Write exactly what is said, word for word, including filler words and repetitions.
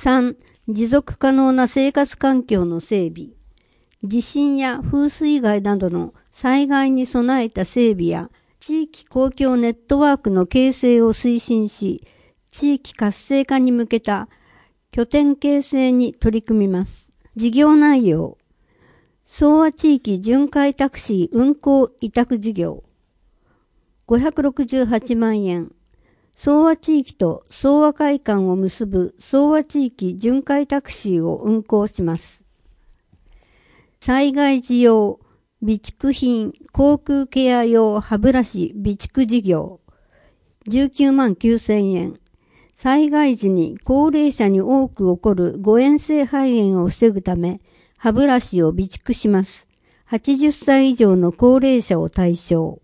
さん、持続可能な生活環境の整備。地震や風水害などの災害に備えた整備や地域公共ネットワークの形成を推進し、地域活性化に向けた拠点形成に取り組みます。事業内容。総和地域巡回タクシー運行委託事業。ごひゃくろくじゅうはちまんえん。総和地域と総和会館を結ぶ総和地域巡回タクシーを運行します。災害時用、備蓄品、航空ケア用歯ブラシ備蓄事業。じゅうきゅうまんきゅうせんえん。災害時に高齢者に多く起こる誤嚥性肺炎を防ぐため、歯ブラシを備蓄します。はちじゅっさい以上の高齢者を対象。